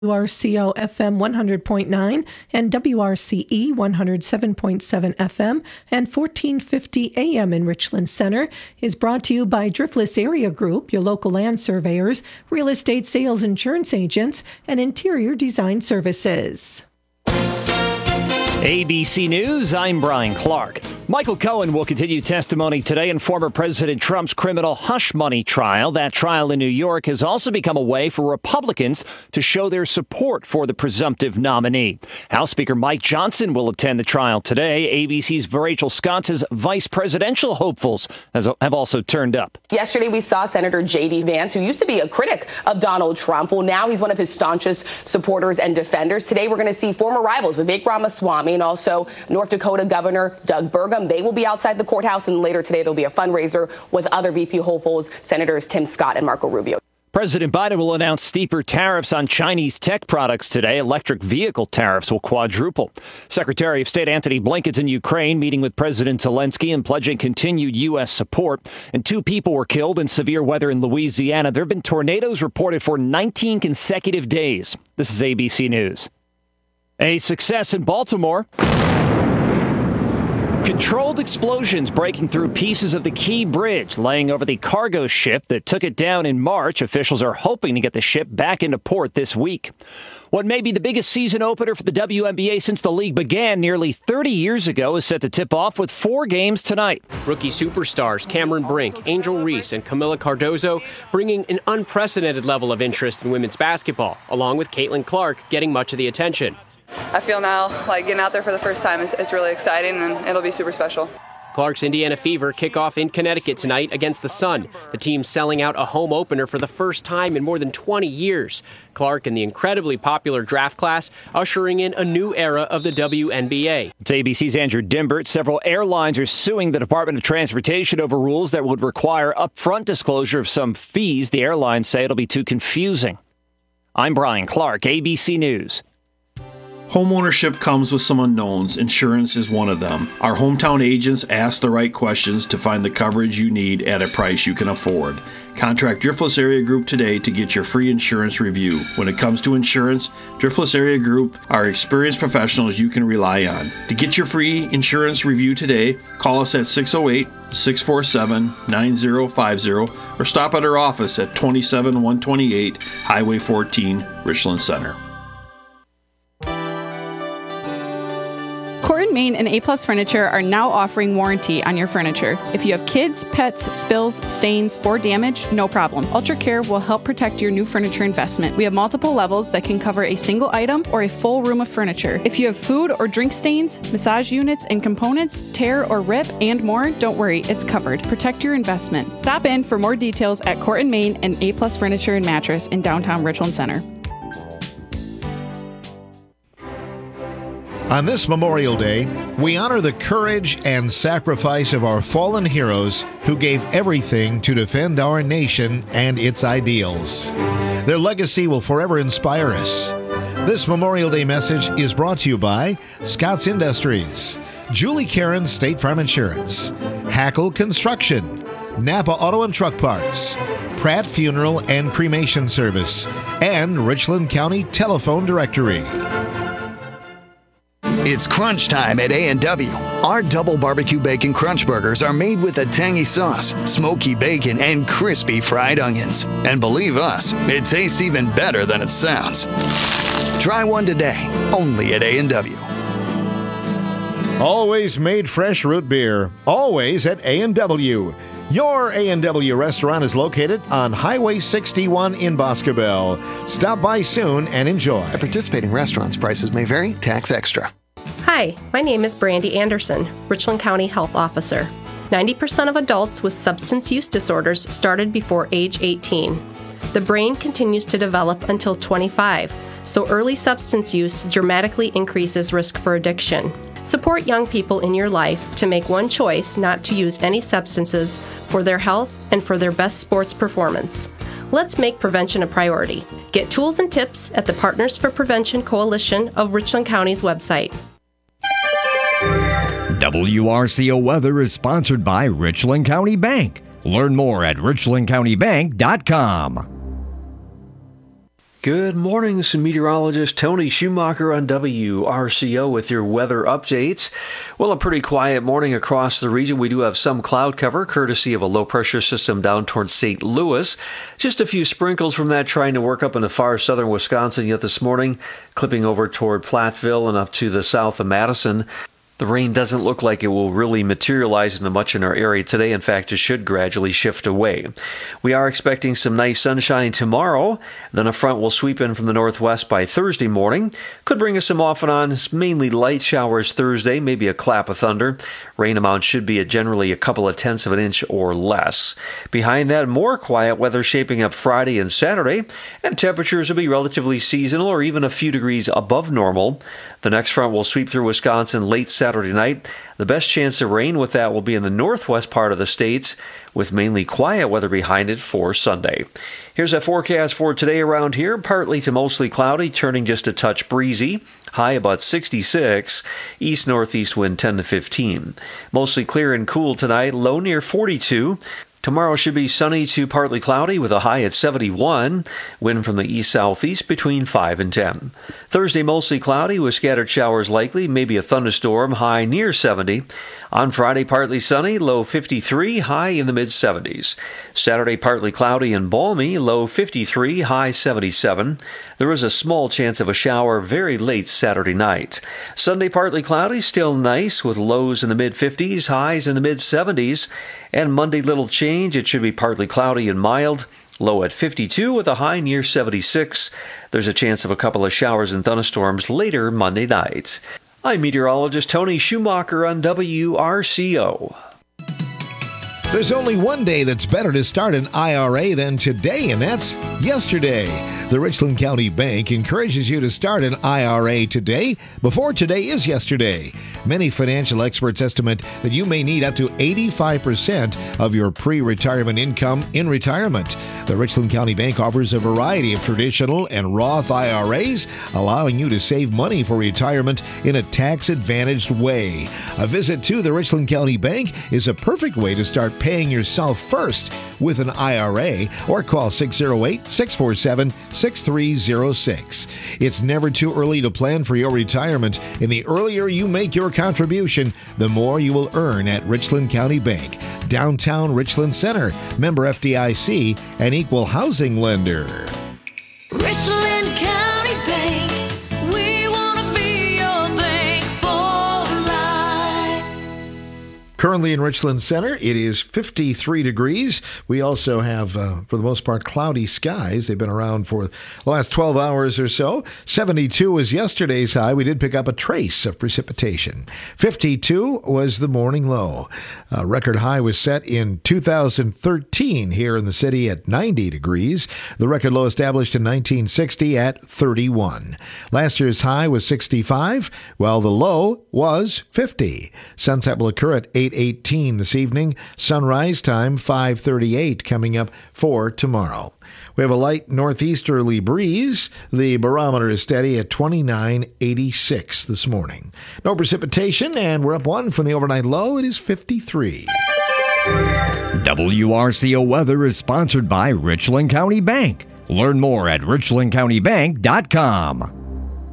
WRCO FM 100.9 and WRCE 107.7 FM and 1450 AM in Richland Center is brought to you by Driftless Area Group, your local land surveyors, real estate sales insurance agents, and interior design services. ABC News, I'm Brian Clark. Michael Cohen will continue testimony today in former President Trump's criminal hush money trial. That trial in New York has also become a way for Republicans to show their support for the presumptive nominee. House Speaker Mike Johnson will attend the trial today. ABC's Rachel Scott says vice presidential hopefuls have also turned up. Yesterday, we saw Senator J.D. Vance, who used to be a critic of Donald Trump. Well, now he's one of his staunchest supporters and defenders. Today, we're going to see former rivals Vivek Ramaswamy and also North Dakota Governor Doug Burgum. They will be outside the courthouse, and later today there'll be a fundraiser with other VP hopefuls, Senators Tim Scott and Marco Rubio. President Biden will announce steeper tariffs on Chinese tech products today. Electric vehicle tariffs will quadruple. Secretary of State Antony Blinken's in Ukraine, meeting with President Zelensky and pledging continued U.S. support. And 2 people were killed in severe weather in Louisiana. There have been tornadoes reported for 19 consecutive days. This is ABC News. A success in Baltimore. Controlled explosions breaking through pieces of the Key Bridge, laying over the cargo ship that took it down in March. Officials are hoping to get the ship back into port this week. What may be the biggest season opener for the WNBA since the league began nearly 30 years ago is set to tip off with 4 games tonight. Rookie superstars Cameron Brink, Angel Reese, and Camila Cardozo bringing an unprecedented level of interest in women's basketball, along with Caitlin Clark getting much of the attention. I feel now like getting out there for the first time is really exciting, and it'll be super special. Clark's Indiana Fever kick off in Connecticut tonight against the Sun. The team selling out a home opener for the first time in more than 20 years. Clark and the incredibly popular draft class ushering in a new era of the WNBA. It's ABC's Andrew Dimbert. Several airlines are suing the Department of Transportation over rules that would require upfront disclosure of some fees. The airlines say it'll be too confusing. I'm Brian Clark, ABC News. Homeownership comes with some unknowns. Insurance is one of them. Our hometown agents ask the right questions to find the coverage you need at a price you can afford. Contact Driftless Area Group today to get your free insurance review. When it comes to insurance, Driftless Area Group are experienced professionals you can rely on. To get your free insurance review today, call us at 608-647-9050 or stop at our office at 27128 Highway 14, Richland Center. Court & Main and A-Plus Furniture are now offering warranty on your furniture. If you have kids, pets, spills, stains, or damage, no problem. Ultra Care will help protect your new furniture investment. We have multiple levels that can cover a single item or a full room of furniture. If you have food or drink stains, massage units and components, tear or rip, and more, don't worry, it's covered. Protect your investment. Stop in for more details at Court & Main and A-Plus Furniture and Mattress in downtown Richland Center. On this Memorial Day, we honor the courage and sacrifice of our fallen heroes who gave everything to defend our nation and its ideals. Their legacy will forever inspire us. This Memorial Day message is brought to you by Scott's Industries, Julie Karen State Farm Insurance, Hackle Construction, Napa Auto and Truck Parts, Pratt Funeral and Cremation Service, and Richland County Telephone Directory. It's crunch time at A&W. Our double barbecue bacon crunch burgers are made with a tangy sauce, smoky bacon, and crispy fried onions. And believe us, it tastes even better than it sounds. Try one today, only at A&W. Always made fresh root beer, always at A&W. Your A&W restaurant is located on Highway 61 in Boscobel. Stop by soon and enjoy. At participating restaurants, prices may vary, tax extra. Hi, my name is Brandy Anderson, Richland County Health Officer. 90% of adults with substance use disorders started before age 18. The brain continues to develop until 25, so early substance use dramatically increases risk for addiction. Support young people in your life to make one choice not to use any substances for their health and for their best sports performance. Let's make prevention a priority. Get tools and tips at the Partners for Prevention Coalition of Richland County's website. WRCO Weather is sponsored by Richland County Bank. Learn more at richlandcountybank.com. Good morning, this is meteorologist Tony Schumacher on WRCO with your weather updates. Well, a pretty quiet morning across the region. We do have some cloud cover, courtesy of a low-pressure system down towards St. Louis. Just a few sprinkles from that trying to work up into far southern Wisconsin yet this morning, clipping over toward Platteville and up to the south of Madison. The rain doesn't look like it will really materialize into much in our area today. In fact, it should gradually shift away. We are expecting some nice sunshine tomorrow. Then a front will sweep in from the northwest by Thursday morning. Could bring us some off and on, mainly light showers Thursday, maybe a clap of thunder. Rain amount should be at generally a couple of tenths of an inch or less. Behind that, more quiet weather shaping up Friday and Saturday, and temperatures will be relatively seasonal or even a few degrees above normal. The next front will sweep through Wisconsin late Saturday night. The best chance of rain with that will be in the northwest part of the states, with mainly quiet weather behind it for Sunday. Here's a forecast for today around here. Partly to mostly cloudy, turning just a touch breezy. High about 66. East-northeast wind 10 to 15. Mostly clear and cool tonight. Low near 42. Tomorrow should be sunny to partly cloudy with a high at 71. Wind from the east-southeast between 5 and 10. Thursday mostly cloudy with scattered showers likely, maybe a thunderstorm, high near 70. On Friday partly sunny, low 53, high in the mid-70s. Saturday partly cloudy and balmy, low 53, high 77. There is a small chance of a shower very late Saturday night. Sunday partly cloudy, still nice with lows in the mid-50s, highs in the mid-70s. And Monday little change, it should be partly cloudy and mild. Low at 52 with a high near 76. There's a chance of a couple of showers and thunderstorms later Monday night. I'm meteorologist Tony Schumacher on WRCO. There's only one day that's better to start an IRA than today, and that's yesterday. The Richland County Bank encourages you to start an IRA today before today is yesterday. Many financial experts estimate that you may need up to 85% of your pre-retirement income in retirement. The Richland County Bank offers a variety of traditional and Roth IRAs, allowing you to save money for retirement in a tax-advantaged way. A visit to the Richland County Bank is a perfect way to start paying yourself first with an IRA, or call 608-647-6306. It's never too early to plan for your retirement, and the earlier you make your contribution, the more you will earn at Richland County Bank, downtown Richland Center, member FDIC, and equal housing lender. Richland County Bank, we want to be your bank for life. Currently in Richland Center, it is 53 degrees. We also have, for the most part, cloudy skies. They've been around for the last 12 hours or so. 72 was yesterday's high. We did pick up a trace of precipitation. 52 was the morning low. A record high was set in 2013 here in the city at 90 degrees. The record low established in 1960 at 31. Last year's high was 65, while the low was 50. Sunset will occur at 8:18 this evening. Sunrise time 5:38 coming up for tomorrow. We have a light northeasterly breeze. The barometer is steady at 29.86 this morning. No precipitation, and we're up one from the overnight low. It is 53. WRCO weather is sponsored by Richland County Bank. Learn more at richlandcountybank.com.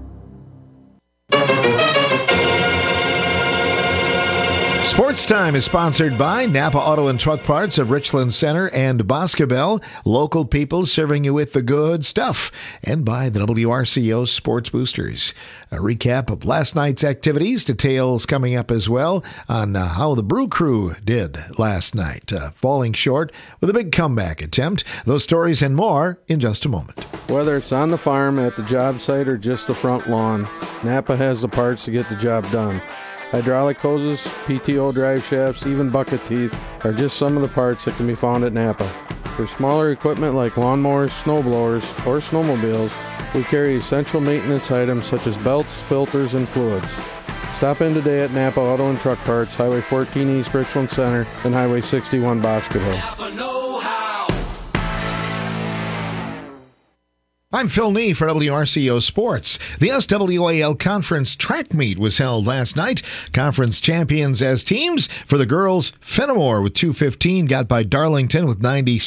Sports Time is sponsored by Napa Auto and Truck Parts of Richland Center and Boscobel, local people serving you with the good stuff, and by the WRCO Sports Boosters. A recap of last night's activities, details coming up as well on how the Brew Crew did last night, falling short with a big comeback attempt. Those stories and more in just a moment. Whether it's on the farm, at the job site, or just the front lawn, Napa has the parts to get the job done. Hydraulic hoses, PTO drive shafts, even bucket teeth are just some of the parts that can be found at Napa. For smaller equipment like lawnmowers, snowblowers, or snowmobiles, we carry essential maintenance items such as belts, filters, and fluids. Stop in today at Napa Auto and Truck Parts, Highway 14 East Richland Center and Highway 61 Boscobel. I'm Phil Nee for WRCO Sports. The SWAL Conference Track Meet was held last night. Conference champions as teams. For the girls, Fenimore with 2:15 got by Darlington with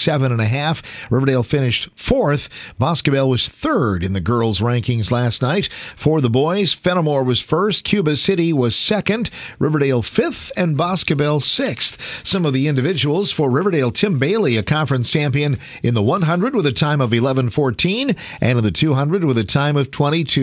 97.5. Riverdale finished fourth. Boscobel was third in the girls' rankings last night. For the boys, Fenimore was first. Cuba City was second. Riverdale fifth and Boscobel sixth. Some of the individuals for Riverdale, Tim Bailey, a conference champion in the 100 with a time of 11:14. And in the 200 with a time of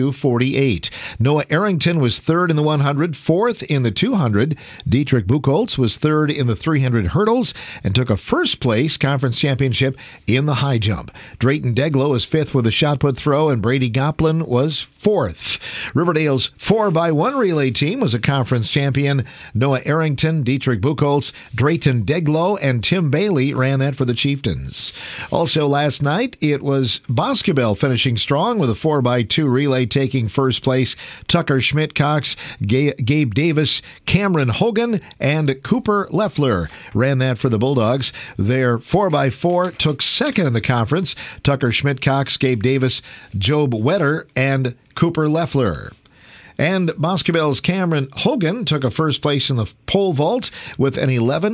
22:48. Noah Arrington was third in the 100, fourth in the 200. Dietrich Buchholz was third in the 300 hurdles and took a first place conference championship in the high jump. Drayton Deglow was fifth with a shot put throw, and Brady Goplin was fourth. Riverdale's 4x1 relay team was a conference champion. Noah Arrington, Dietrich Buchholz, Drayton Deglow, and Tim Bailey ran that for the Chieftains. Also last night, it was Boscobel finishing strong with a 4x2 relay, taking first place. Tucker Schmidt-Cox, Gabe Davis, Cameron Hogan, and Cooper Leffler ran that for the Bulldogs. Their 4x4 took second in the conference. Tucker Schmidt-Cox, Gabe Davis, Job Wetter, and Cooper Leffler. And Boscobel's Cameron Hogan took a first place in the pole vault with an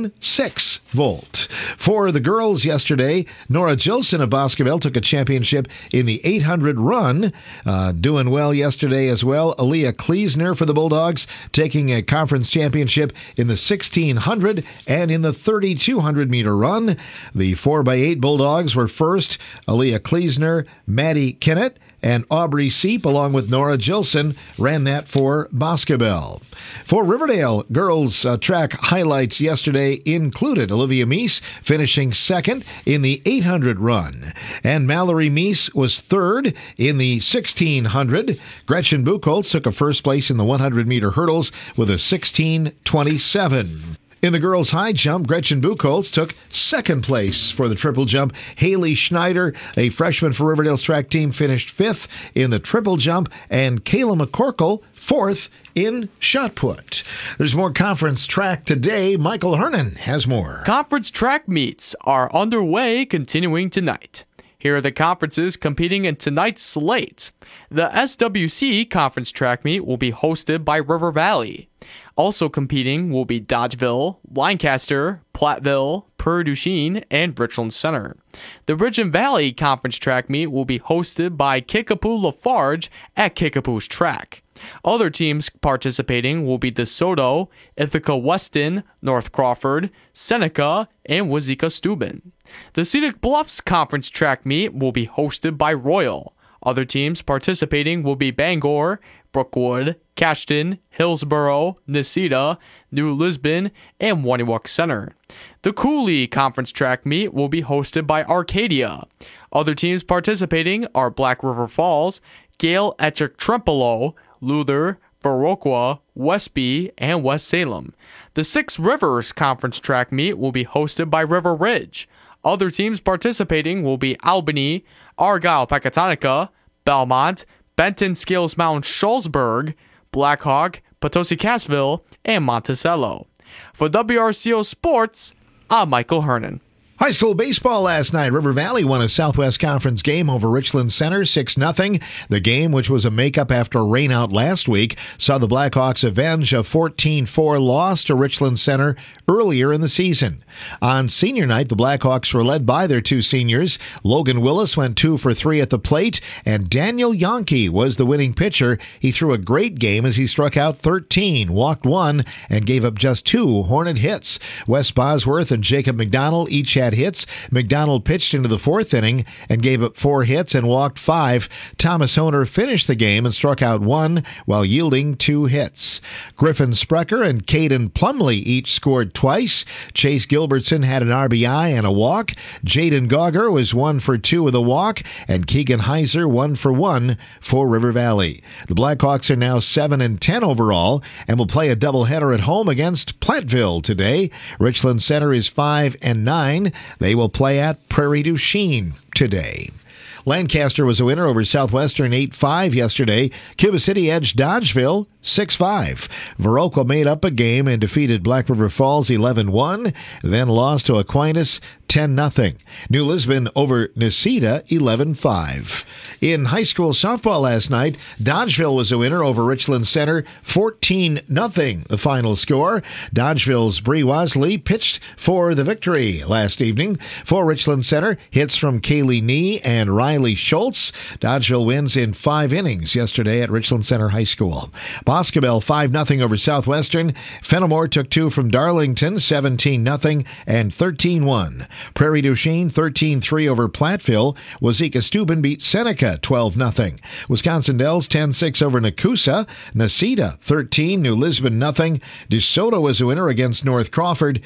11.6 vault. For the girls yesterday, Nora Gilson of Boscobel took a championship in the 800 run. Doing well yesterday as well. Aaliyah Kleesner for the Bulldogs taking a conference championship in the 1600 and in the 3200 meter run. The 4x8 Bulldogs were first. Aaliyah Kleesner, Maddie Kennett, and Aubrey Seep, along with Nora Gilson, ran that for Boscobel. For Riverdale, girls track highlights yesterday included Olivia Meese finishing second in the 800 run, and Mallory Meese was third in the 1600. Gretchen Buchholz took a first place in the 100-meter hurdles with a 16:27. In the girls' high jump, Gretchen Buchholz took second place for the triple jump. Haley Schneider, a freshman for Riverdale's track team, finished fifth in the triple jump, and Kayla McCorkle fourth in shot put. There's more conference track today. Michael Hernan has more. Conference track meets are underway, continuing tonight. Here are the conferences competing in tonight's slate. The SWC Conference Track Meet will be hosted by River Valley. Also competing will be Dodgeville, Lancaster, Platteville, Prairie du Chien, and Richland Center. The Ridge and Valley Conference Track Meet will be hosted by Kickapoo Lafarge at Kickapoo's Track. Other teams participating will be DeSoto, Ithaca Weston, North Crawford, Seneca, and Wazeeka Steuben. The Scenic Bluffs Conference Track Meet will be hosted by Royal. Other teams participating will be Bangor, Brookwood, Cashton, Hillsboro, Necedah, New Lisbon, and Waniwak Center. The Cooley Conference Track Meet will be hosted by Arcadia. Other teams participating are Black River Falls, Gale Ettrick Trempealeau, Luther, Viroqua, Westby, and West Salem. The Six Rivers Conference Track Meet will be hosted by River Ridge. Other teams participating will be Albany, Argyle-Pecatonica, Belmont, Benton Scales Mountain Schulzburg, Blackhawk, Potosi-Cassville, and Monticello. For WRCO Sports, I'm Michael Hernan. High school baseball last night. River Valley won a Southwest Conference game over Richland Center 6-0. The game, which was a makeup after a rainout last week, saw the Blackhawks avenge a 14-4 loss to Richland Center earlier in the season. On senior night, the Blackhawks were led by their two seniors. Logan Willis went 2 for 3 at the plate, and Daniel Yonke was the winning pitcher. He threw a great game as he struck out 13, walked 1, and gave up just 2 Hornet hits. Wes Bosworth and Jacob McDonald each had hits. McDonald pitched into the 4th inning and gave up 4 hits and walked 5. Thomas Honer finished the game and struck out 1 while yielding 2 hits. Griffin Sprecher and Caden Plumley each scored twice. Chase Gilbertson had an RBI and a walk. Jaden Gauger was 1 for 2 with a walk, and Keegan Heiser 1 for 1 for River Valley. The Blackhawks are now 7-10 overall and will play a doubleheader at home against Platteville today. Richland Center is 5-9. They will play at Prairie du Chien today. Lancaster was a winner over Southwestern 8-5 yesterday. Cuba City edged Dodgeville 6-5. Viroqua made up a game and defeated Black River Falls 11-1, then lost to Aquinas 10-0. New Lisbon over Necedah 11-5. In high school softball last night, Dodgeville was a winner over Richland Center 14-0. The final score. Dodgeville's Bree Wasley pitched for the victory last evening. For Richland Center, hits from Kaylee Nee and Riley Schultz. Dodgeville wins in 5 innings yesterday at Richland Center High School. Boscobel 5-0 over Southwestern. Fenimore took 2 from Darlington 17-0 and 13-1. Prairie du Chien 13-3 over Platteville. Wazeeka Steuben beat Seneca 12-0. Wisconsin Dells 10-6 over Nakusa. Necedah 13, New Lisbon 0. DeSoto was a winner against North Crawford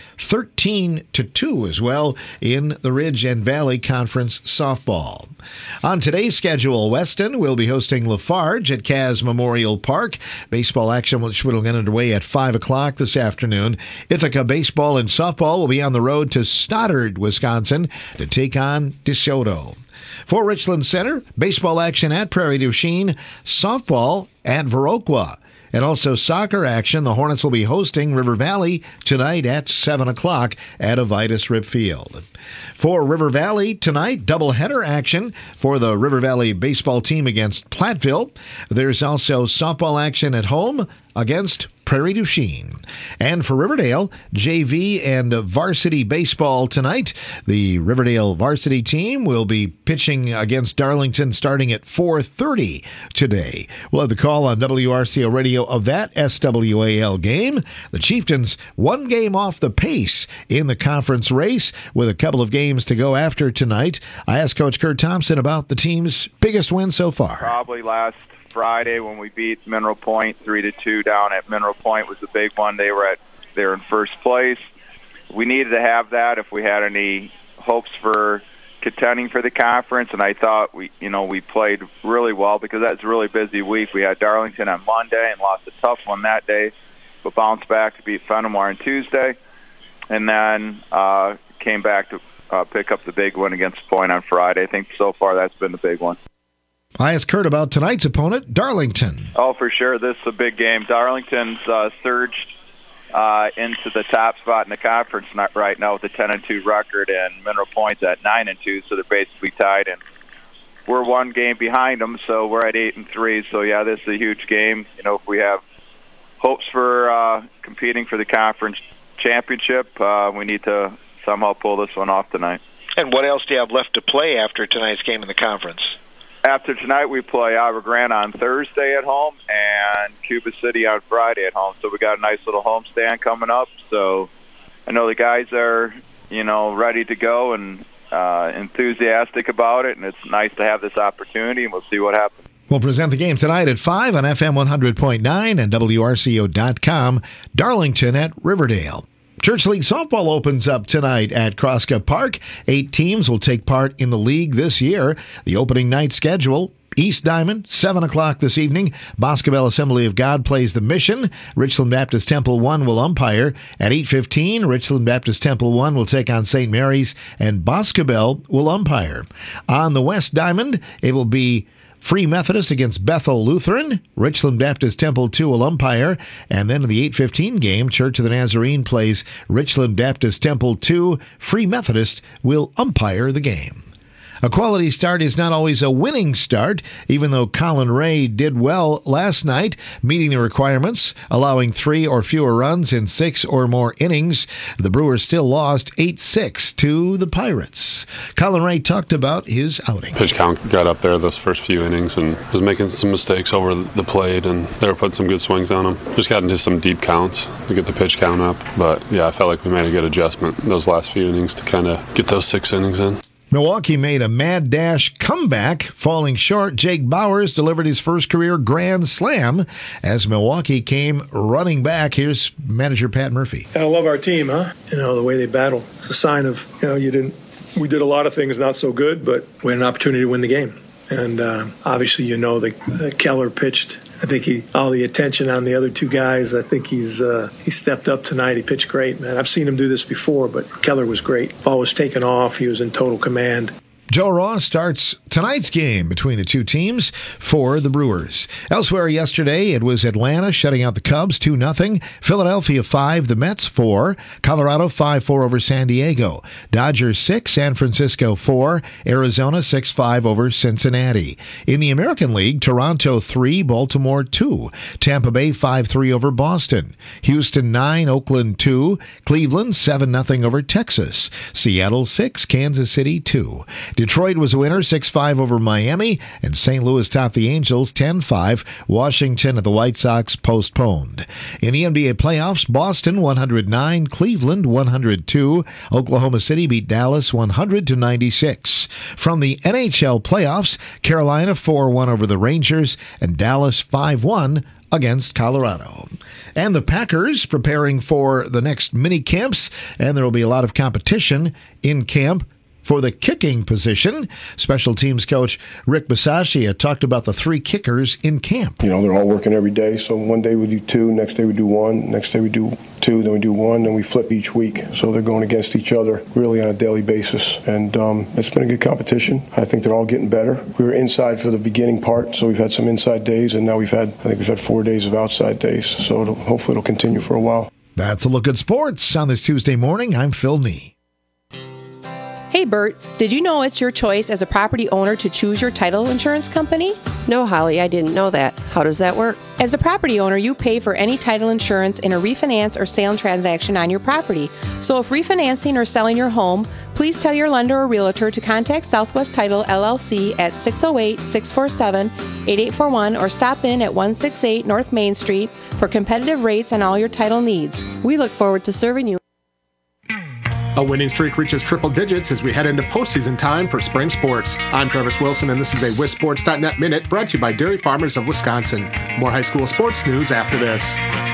13-2 as well in the Ridge and Valley Conference softball. On today's schedule, Weston will be hosting Lafarge at Kaz Memorial Park. Baseball action which will get underway at 5 o'clock this afternoon. Ithaca baseball and softball will be on the road to Stoddard, Wisconsin to take on DeSoto. For Richland Center, baseball action at Prairie du Chien, softball at Viroqua. And also soccer action. The Hornets will be hosting River Valley tonight at 7 o'clock at Avitus Rip Field. For River Valley tonight, doubleheader action for the River Valley baseball team against Platteville. There's also softball action at home against Prairie du Chien. And for Riverdale, JV and varsity baseball tonight. The Riverdale varsity team will be pitching against Darlington starting at 4:30 today. We'll have the call on WRCO Radio of that SWAL game. The Chieftains 1 game off the pace in the conference race with a couple of games to go after tonight. I asked Coach Kurt Thompson about the team's biggest win so far. Probably last Friday when we beat Mineral Point 3-2 down at Mineral Point was a big one. They were in first place. We needed to have that if we had any hopes for contending for the conference, and I thought we played really well because that's a really busy week. We had Darlington on Monday and lost a tough one that day, but bounced back to beat Fenimore on Tuesday, and then came back to pick up the big one against Point on Friday. I think so far that's been the big one. I asked Kurt about tonight's opponent, Darlington. Oh, for sure. This is a big game. Darlington's surged into the top spot in the conference right now with a 10-2 record, and Mineral Point's at 9-2, so they're basically tied. And we're 1 game behind them, so we're at 8-3. So, yeah, this is a huge game. If we have hopes for competing for the conference championship, we need to somehow pull this one off tonight. And what else do you have left to play after tonight's game in the conference? After tonight, we play Ivor Grande on Thursday at home and Cuba City on Friday at home. So we got a nice little homestand coming up. So I know the guys are, ready to go and enthusiastic about it, and it's nice to have this opportunity, and we'll see what happens. We'll present the game tonight at 5 on FM 100.9 and WRCO.com. Darlington at Riverdale. Church League Softball opens up tonight at Kroska Park. 8 teams will take part in the league this year. The opening night schedule: East Diamond, 7 o'clock this evening. Boscobel Assembly of God plays the Mission. Richland Baptist Temple 1 will umpire. At 8:15, Richland Baptist Temple 1 will take on St. Mary's, and Boscobel will umpire. On the West Diamond, it will be Free Methodist against Bethel Lutheran. Richland Baptist Temple 2 will umpire. And then in the 8:15 game, Church of the Nazarene plays Richland Baptist Temple 2. Free Methodist will umpire the game. A quality start is not always a winning start, even though Colin Ray did well last night, meeting the requirements, allowing 3 or fewer runs in 6 or more innings. The Brewers still lost 8-6 to the Pirates. Colin Ray talked about his outing. Pitch count got up there those first few innings and was making some mistakes over the plate, and they were putting some good swings on him. Just got into some deep counts to get the pitch count up. But, yeah, I felt like we made a good adjustment in those last few innings to kind of get those 6 innings in. Milwaukee made a mad dash comeback. Falling short, Jake Bowers delivered his first career grand slam as Milwaukee came running back. Here's manager Pat Murphy. I love our team, huh? The way they battle. It's a sign of, we did a lot of things not so good, but we had an opportunity to win the game. And obviously, that Keller pitched. I think all the attention on the other 2 guys. I think he stepped up tonight. He pitched great, man. I've seen him do this before, but Keller was great. Ball was taken off. He was in total command. Joe Ross starts tonight's game between the two teams for the Brewers. Elsewhere yesterday, it was Atlanta shutting out the Cubs 2-0. Philadelphia 5, the Mets 4. Colorado 5-4 over San Diego. Dodgers 6, San Francisco 4. Arizona 6-5 over Cincinnati. In the American League, Toronto 3, Baltimore 2. Tampa Bay 5-3 over Boston. Houston 9, Oakland 2. Cleveland 7-0 over Texas. Seattle 6, Kansas City 2. Detroit was a winner 6-5 over Miami, and St. Louis topped the Angels 10-5. Washington and the White Sox postponed. In the NBA playoffs, Boston 109, Cleveland 102. Oklahoma City beat Dallas 100-96. From the NHL playoffs, Carolina 4-1 over the Rangers, and Dallas 5-1 against Colorado. And the Packers preparing for the next mini camps, and there will be a lot of competition in camp for the kicking position. Special teams coach Rick Bisaccia talked about the 3 kickers in camp. They're all working every day. So one day we do 2, next day we do 1, next day we do 2, then we do 1, then we flip each week. So they're going against each other really on a daily basis. And it's been a good competition. I think they're all getting better. We were inside for the beginning part, so we've had some inside days, and now we've had 4 days of outside days. So hopefully it'll continue for a while. That's a look at sports on this Tuesday morning. I'm Phil Nee. Hey Bert, did you know it's your choice as a property owner to choose your title insurance company? No, Holly, I didn't know that. How does that work? As a property owner, you pay for any title insurance in a refinance or sale transaction on your property. So if refinancing or selling your home, please tell your lender or realtor to contact Southwest Title LLC at 608-647-8841 or stop in at 168 North Main Street for competitive rates on all your title needs. We look forward to serving you. A winning streak reaches triple digits as we head into postseason time for spring sports. I'm Travis Wilson, and this is a WisSports.net Minute brought to you by Dairy Farmers of Wisconsin. More high school sports news after this.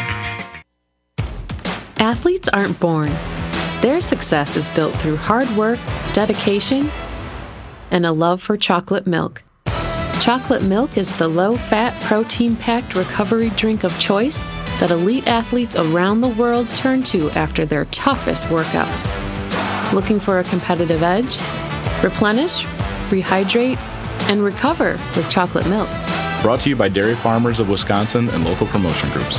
Athletes aren't born. Their success is built through hard work, dedication, and a love for chocolate milk. Chocolate milk is the low-fat, protein-packed recovery drink of choice that elite athletes around the world turn to after their toughest workouts. Looking for a competitive edge? Replenish, rehydrate, and recover with chocolate milk. Brought to you by Dairy Farmers of Wisconsin and local promotion groups.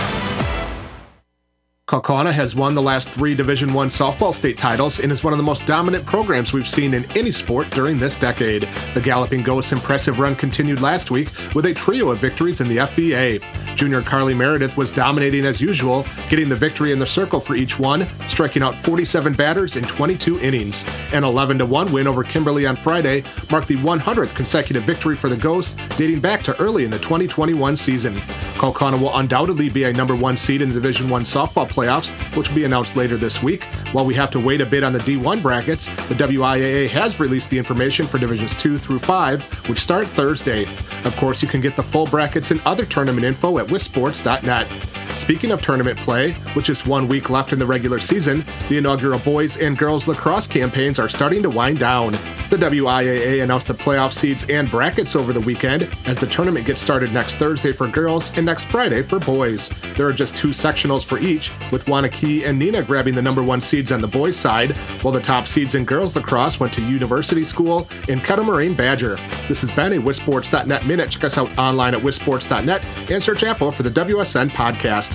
Kaukauna has won the last 3 Division I softball state titles and is one of the most dominant programs we've seen in any sport during this decade. The Galloping Ghosts' impressive run continued last week with a trio of victories in the FBA. Junior Carly Meredith was dominating as usual, getting the victory in the circle for each one, striking out 47 batters in 22 innings. An 11-1 win over Kimberly on Friday marked the 100th consecutive victory for the Ghosts, dating back to early in the 2021 season. Kaukauna will undoubtedly be a number 1 seed in the Division I softball playoffs, which will be announced later this week. While we have to wait a bit on the D1 brackets, the WIAA has released the information for Divisions 2 through 5, which start Thursday. Of course, you can get the full brackets and other tournament info at WisSports.net. Speaking of tournament play, with just 1 week left in the regular season, the inaugural boys and girls lacrosse campaigns are starting to wind down. The WIAA announced the playoff seeds and brackets over the weekend, as the tournament gets started next Thursday for girls and next Friday for boys. There are just 2 sectionals for each, with Wanakee and Neenah grabbing the number 1 seeds on the boys' side, while the top seeds in girls lacrosse went to University School and Kettle Moraine Badger. This has been a WisSports.net Minute. Check us out online at WisSports.net and search Apple for the WSN podcast.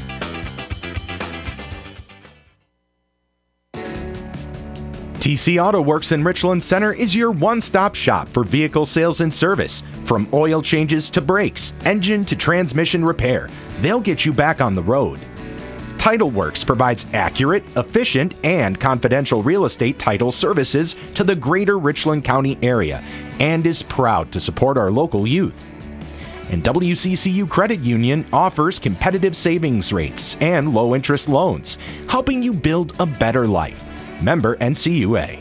TC Auto Works in Richland Center is your one-stop shop for vehicle sales and service. From oil changes to brakes, engine to transmission repair, they'll get you back on the road. Title Works provides accurate, efficient, and confidential real estate title services to the greater Richland County area and is proud to support our local youth. And WCCU Credit Union offers competitive savings rates and low-interest loans, helping you build a better life. Member NCUA.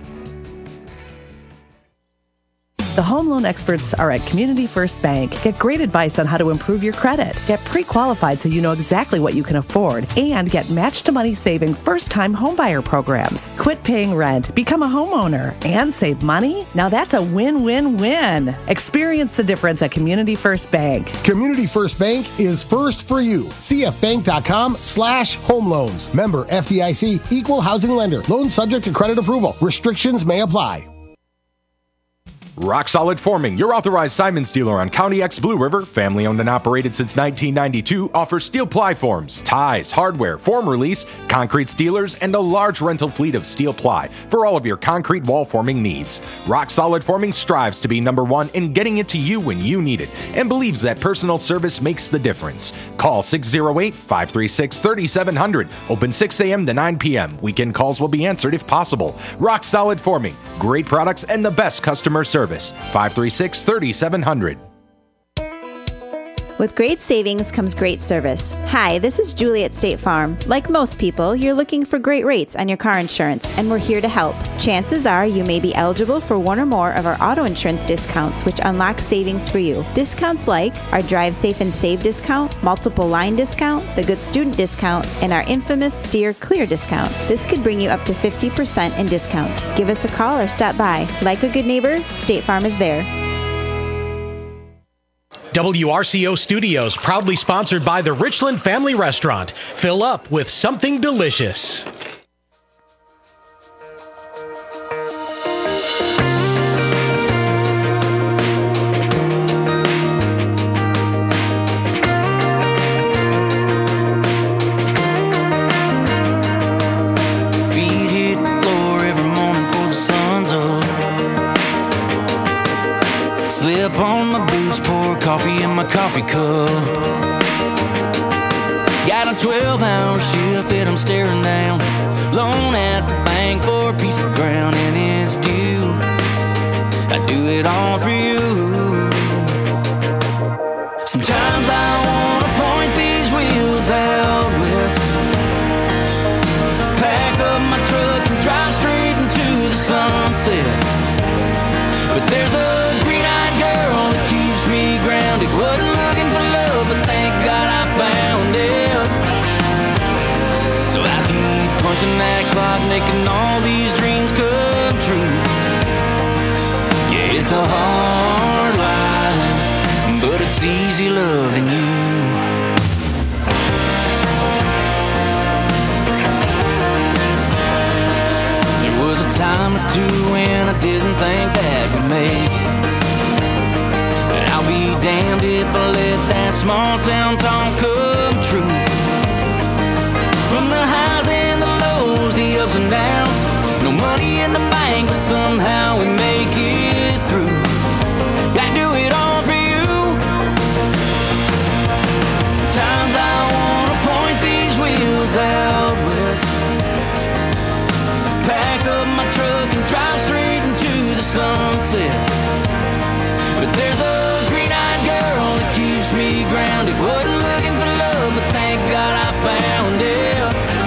The home loan experts are at Community First Bank. Get great advice on how to improve your credit. Get pre-qualified so you know exactly what you can afford. And get match-to-money saving first-time homebuyer programs. Quit paying rent, become a homeowner, and save money? Now that's a win-win-win. Experience the difference at Community First Bank. Community First Bank is first for you. CFBank.com/home loans. Member FDIC, equal housing lender. Loan subject to credit approval. Restrictions may apply. Rock Solid Forming, your authorized Simons dealer on County X Blue River, family owned and operated since 1992, offers steel ply forms, ties, hardware, form release, concrete steelers, and a large rental fleet of steel ply for all of your concrete wall forming needs. Rock Solid Forming strives to be number one in getting it to you when you need it and believes that personal service makes the difference. Call 608-536-3700. Open 6 a.m. to 9 p.m. Weekend calls will be answered if possible. Rock Solid Forming, great products and the best customer service. 536-3700. With great savings comes great service. Hi, this is Julie at State Farm. Like most people, you're looking for great rates on your car insurance, and we're here to help. Chances are you may be eligible for one or more of our auto insurance discounts, which unlock savings for you. Discounts like our Drive Safe and Save discount, multiple line discount, the Good Student discount, and our infamous Steer Clear discount. This could bring you up to 50% in discounts. Give us a call or stop by. Like a good neighbor, State Farm is there. WRCO Studios, proudly sponsored by the Richland Family Restaurant. Fill up with something delicious. Feet hit the floor every morning for the sun's up. Slip on my boots, pour coffee in my coffee cup. Got a 12-hour shift and I'm staring down. Loan at the bank for a piece of ground and it's due. I do it all for you. Sometimes I wanna point these wheels out west, pack up my truck and drive straight into the sunset. But there's a green-eyed girl that keeps me grounded. Wasn't looking for love, but thank God I found it. So I keep punching that clock, making all these dreams come true. Yeah, it's a hard life, but it's easy loving you. There was a time or two when I didn't think that we'd make it. And I'll be damned if I let that small town talk come true. From the highs and the lows, the ups and downs, no money in the bank, but somehow we make it through. I do it all for you. Sometimes I wanna point these wheels out west, pack up my truck and drive straight into the sunset. But there's a green-eyed girl that keeps me grounded. Wasn't looking for love, but thank God I found it.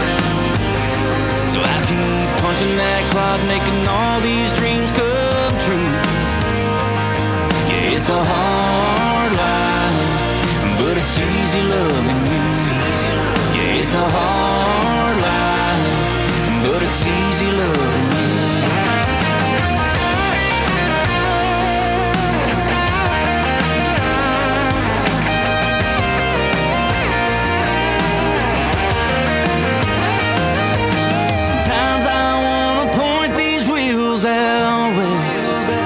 So I keep punching that clock, making all these dreams come true. Yeah, it's a hard life, but it's easy loving you. Yeah, it's a hard life, but it's easy loving you. Sometimes I wanna point these wheels out west,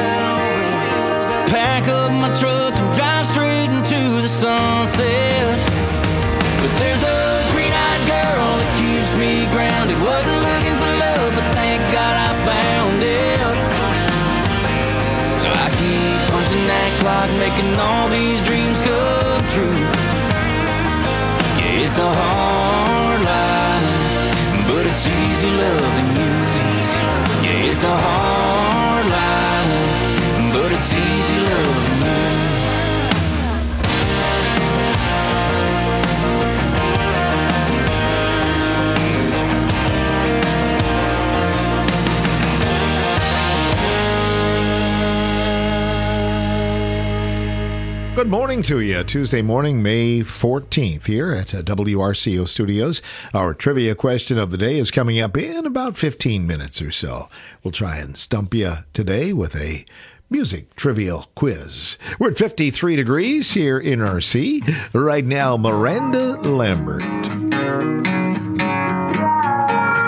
pack up my truck and drive straight into the sunset. But there's a green-eyed girl that keeps me grounded. Wasn't looking for love, but thank God I found it. So I keep punching that clock, making all these dreams come true. Yeah, it's a hard life, but it's easy loving you. Yeah, it's a hard life, but it's easy loving you. Good morning to you. Tuesday morning, May 14th here at WRCO Studios. Our trivia question of the day is coming up in about 15 minutes or so. We'll try and stump you today with a music trivial quiz. We're at 53 degrees here in RC. Right now, Miranda Lambert.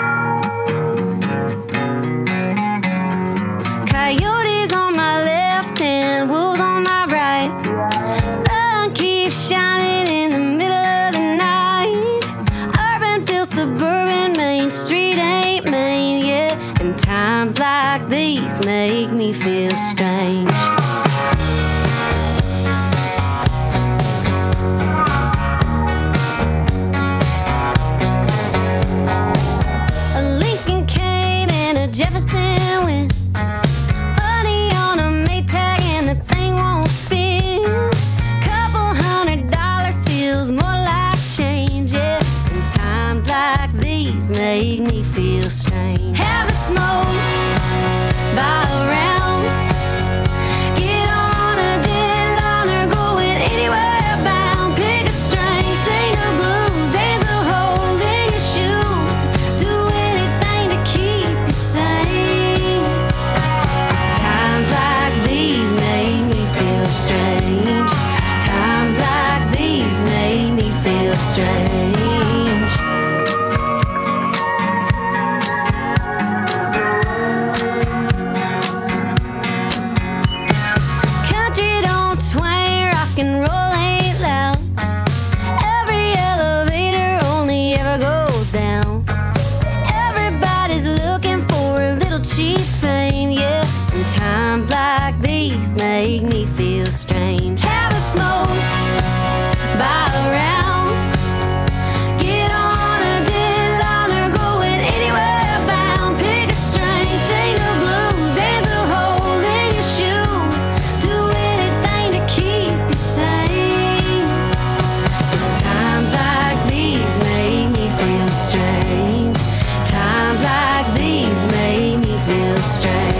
Coyotes on my left strange. A Lincoln came and a Jefferson went. Money on a Maytag and the thing won't spin. Couple $100 feels more like change, yeah. And times like these make me feel strange. Having smoke by around. Get on a jetliner going anywhere bound. Pick a string, sing the blues, dance a hole in your shoes. Do anything to keep you sane. 'Cause times like these make me feel strange. Times like these make me feel strange. Country don't swing, rock and roll ain't loud. Every elevator only ever goes down. Everybody's looking for a little cheap fame, yeah. And times like these make me feel strange. Have a smoke by around. Get on a jetliner going anywhere bound. Pick a string, sing the blues, dance a hole in your shoes. Do anything to keep you sane. 'Cause times like these make me feel strange. Times like these make me feel strange.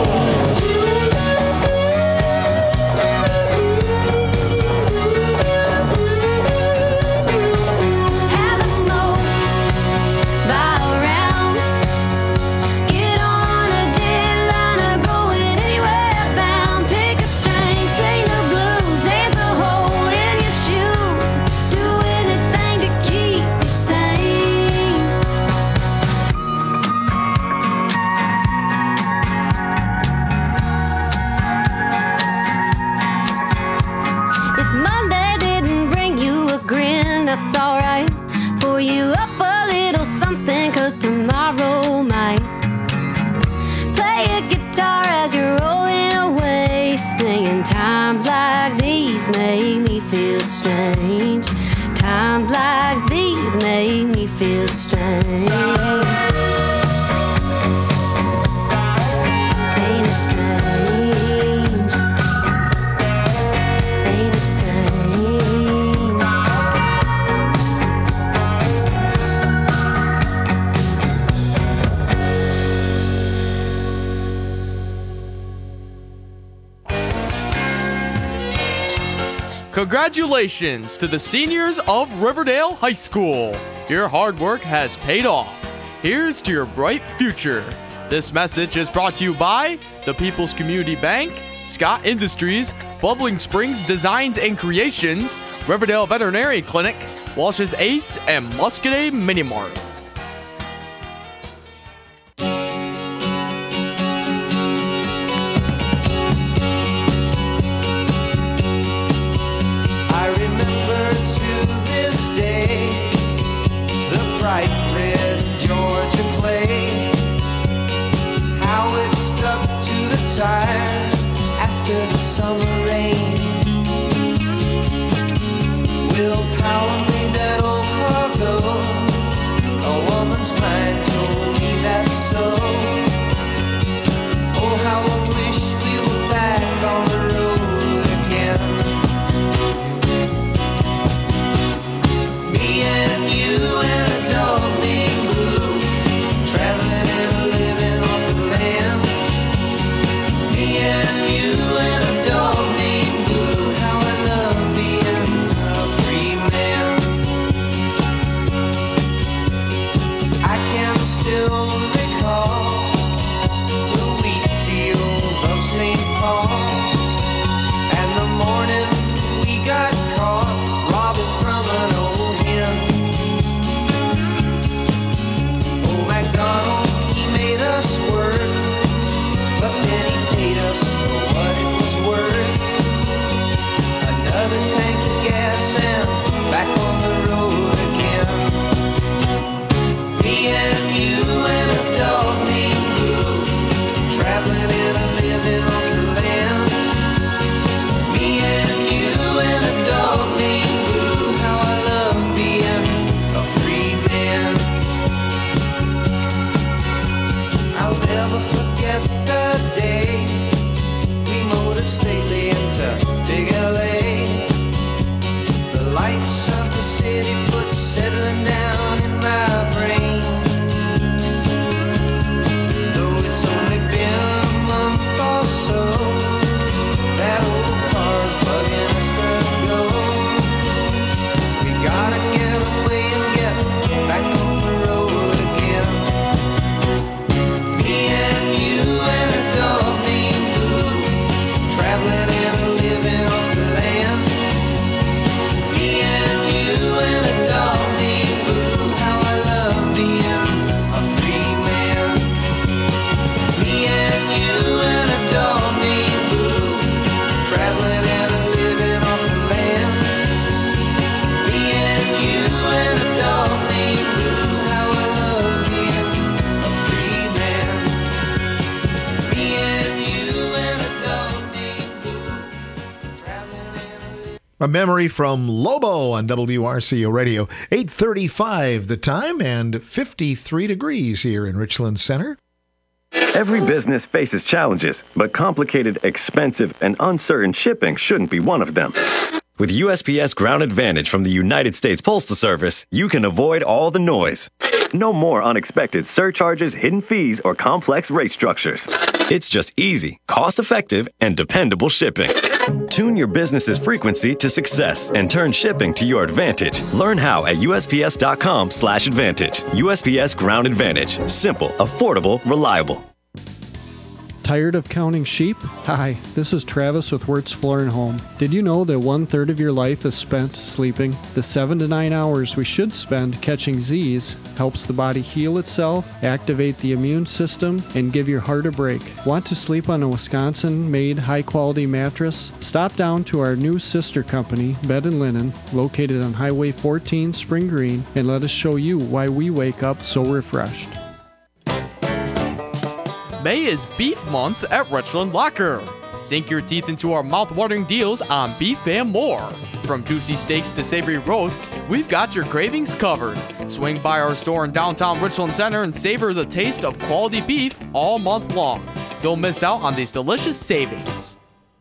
Have a smoke by around. Get on a jetliner going anywhere bound. Pick a string, sing the blues, dance a hole in your shoes. Do anything to keep you sane. If Monday didn't bring you a grin, that's alright. Pour you up a little something, 'cause tomorrow might. Play a guitar as you're rolling away, singing times like these make me feel strange. Times like these make me feel strange. Ain't it strange? Ain't it strange? Congratulations to the seniors of Riverdale High School. Your hard work has paid off. Here's to your bright future. This message is brought to you by the People's Community Bank, Scott Industries, Bubbling Springs Designs and Creations, Riverdale Veterinary Clinic, Walsh's Ace, and Muscadet Mini Mart. I remember to this day the bright red Georgia clay, how it stuck to the tire after the summer rain. Will power made that old cargo A memory from Lobo on WRCO Radio. 8:35 the time and 53 degrees here in Richland Center. Every business faces challenges, but complicated, expensive, and uncertain shipping shouldn't be one of them. With USPS Ground Advantage from the United States Postal Service, you can avoid all the noise. No more unexpected surcharges, hidden fees, or complex rate structures. It's just easy, cost-effective, and dependable shipping. Tune your business's frequency to success and turn shipping to your advantage. Learn how at USPS.com/advantage. USPS Ground Advantage. Simple, affordable, reliable. Tired of counting sheep? Hi, this is Travis with Wirtz Floor & Home. Did you know that 1/3 of your life is spent sleeping? The 7 to 9 hours we should spend catching Z's helps the body heal itself, activate the immune system, and give your heart a break. Want to sleep on a Wisconsin-made high-quality mattress? Stop down to our new sister company, Bed & Linen, located on Highway 14, Spring Green, and let us show you why we wake up so refreshed. May is Beef Month at Richland Locker. Sink your teeth into our mouth-watering deals on beef and more. From juicy steaks to savory roasts, we've got your cravings covered. Swing by our store in downtown Richland Center and savor the taste of quality beef all month long. Don't miss out on these delicious savings.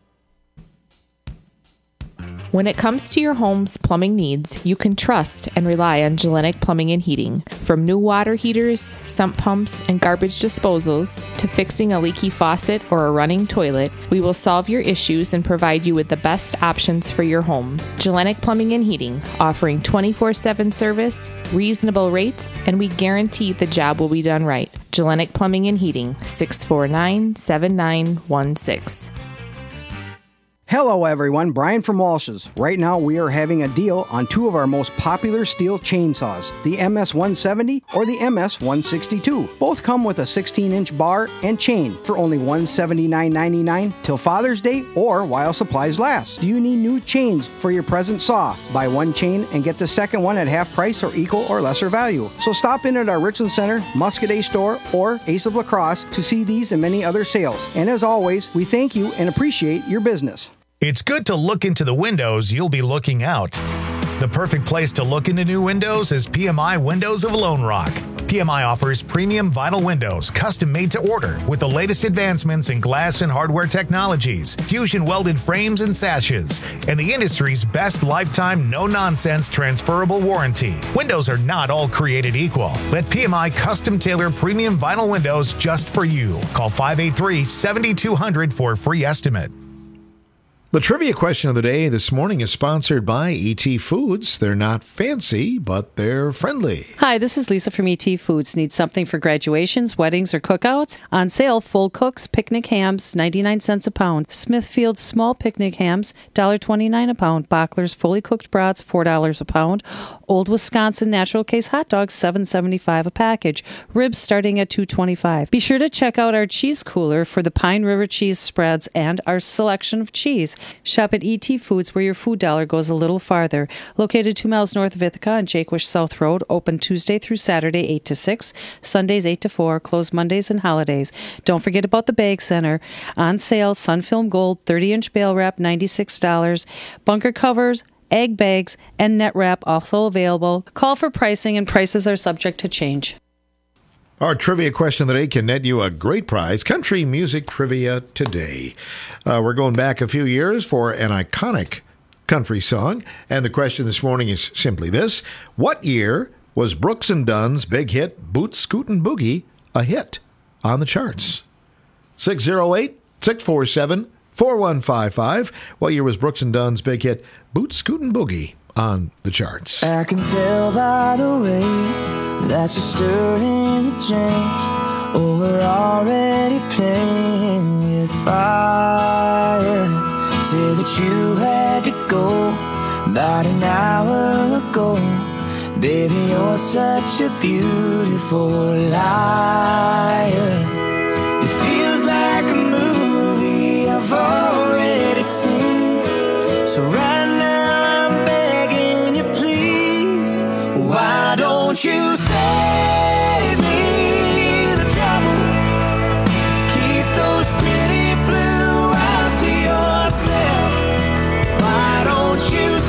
When it comes to your home's plumbing needs, you can trust and rely on Gellenic Plumbing and Heating. From new water heaters, sump pumps, and garbage disposals, to fixing a leaky faucet or a running toilet, we will solve your issues and provide you with the best options for your home. Gellenic Plumbing and Heating, offering 24/7 service, reasonable rates, and we guarantee the job will be done right. Gellenic Plumbing and Heating, 649-7916. Hello everyone, Brian from Walsh's. Right now we are having a deal on two of our most popular steel chainsaws, the MS-170 or the MS-162. Both come with a 16-inch bar and chain for only $179.99 till Father's Day or while supplies last. Do you need new chains for your present saw? Buy one chain and get the second one at half price or equal or lesser value. So stop in at our Richland Center, Muscadet store, or Ace of La Crosse to see these and many other sales. And as always, we thank you and appreciate your business. It's good to look into the windows you'll be looking out. The perfect place to look into new windows is PMI Windows of Lone Rock. PMI offers premium vinyl windows, custom made to order, with the latest advancements in glass and hardware technologies, fusion welded frames and sashes, and the industry's best lifetime no-nonsense transferable warranty. Windows are not all created equal. Let PMI custom tailor premium vinyl windows just for you. Call 583-7200 for a free estimate. The trivia question of the day this morning is sponsored by E.T. Foods. They're not fancy, but they're friendly. Hi, this is Lisa from E.T. Foods. Need something for graduations, weddings, or cookouts? On sale, Full Cooks Picnic Hams, 99 cents a pound. Smithfield's Small Picnic Hams, $1.29 a pound. Bachler's Fully Cooked Brats, $4 a pound. Old Wisconsin Natural Case Hot Dogs, $7.75 a package. Ribs starting at $2.25. Be sure to check out our cheese cooler for the Pine River cheese spreads and our selection of cheese. Shop at E.T. Foods, where your food dollar goes a little farther. Located 2 miles north of Ithaca on Jakewish South Road. Open Tuesday through Saturday, 8 to 6. Sundays, 8 to 4. Closed Mondays and holidays. Don't forget about the Bag Center. On sale, Sunfilm Gold, 30-inch bale wrap, $96. Bunker covers, egg bags, and net wrap also available. Call for pricing, and prices are subject to change. Our trivia question of the day can net you a great prize, country music trivia today. We're going back a few years for an iconic country song, and the question this morning is simply this. What year was Brooks and Dunn's big hit, Boot Scootin' Boogie, a hit on the charts? 608-647-4155. What year was Brooks and Dunn's big hit, Boot Scootin' Boogie, on the charts? I can tell by the way that you're stirring the drink. Oh, we're already playing with fire. Say that you had to go about an hour ago. Baby, you're such a beautiful liar. It feels like a movie I've already seen. So right now I'm begging you, please, why don't you save me the trouble? Keep those pretty blue eyes to yourself. Why don't you